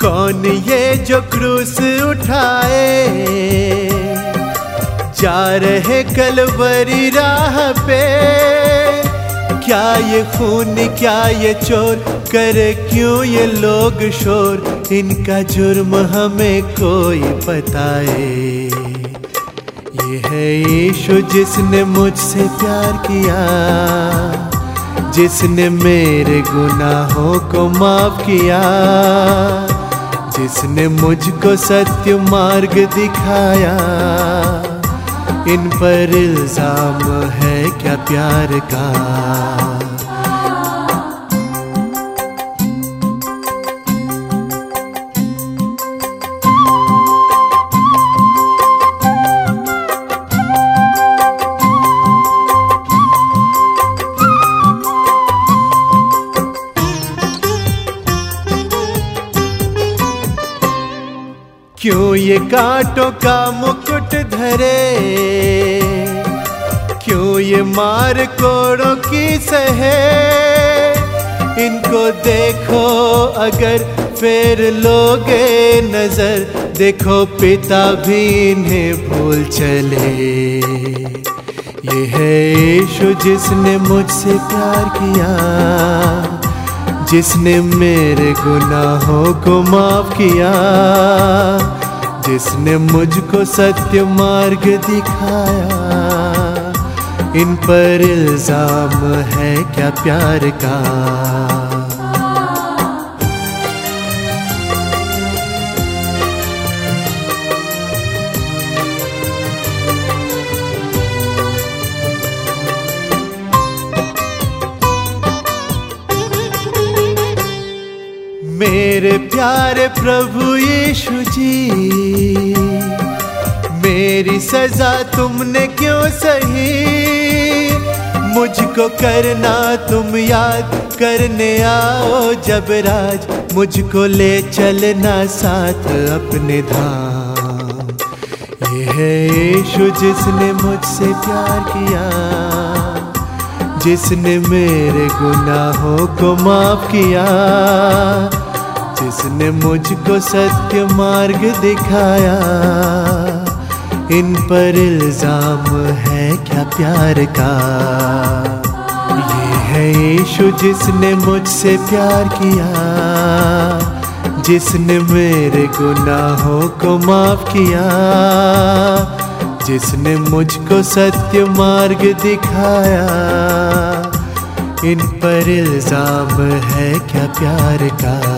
कौन ये जो क्रूस उठाए, जा रहे कलवरी राह पे। क्या ये खून, क्या ये चोर, करे क्यों ये लोग शोर, इनका जुर्म हमें कोई बताए। ये है यीशु जिसने मुझसे प्यार किया, जिसने मेरे गुनाहों को माफ किया, जिसने मुझको सत्य मार्ग दिखाया। इन पर इल्जाम है क्या प्यार का। क्यों ये कांटों का मुकुट धरे, क्यों ये मार कोड़ों की सहे। इनको देखो अगर फेर लोगे नजर, देखो पिता भी इन्हें भूल चले। ये है यीशु जिसने मुझसे प्यार किया, जिसने मेरे गुनाहों को माफ किया, जिसने मुझको सत्य मार्ग दिखाया। इन पर इल्जाम है क्या प्यार का। मेरे प्यारे प्रभु यीशु जी, मेरी सजा तुमने क्यों सही। मुझको करना तुम याद, करने आओ जब राज, मुझको ले चलना साथ अपने धाम। ये है यीशु जिसने मुझसे प्यार किया, जिसने मेरे गुनाहों को माफ किया, जिसने मुझको सत्य मार्ग दिखाया। इन पर इल्जाम है क्या प्यार का। ये है यीशु जिसने मुझसे प्यार किया, जिसने मेरे गुनाहों को माफ किया, जिसने मुझको सत्य मार्ग दिखाया। इन पर इल्जाम है क्या प्यार का।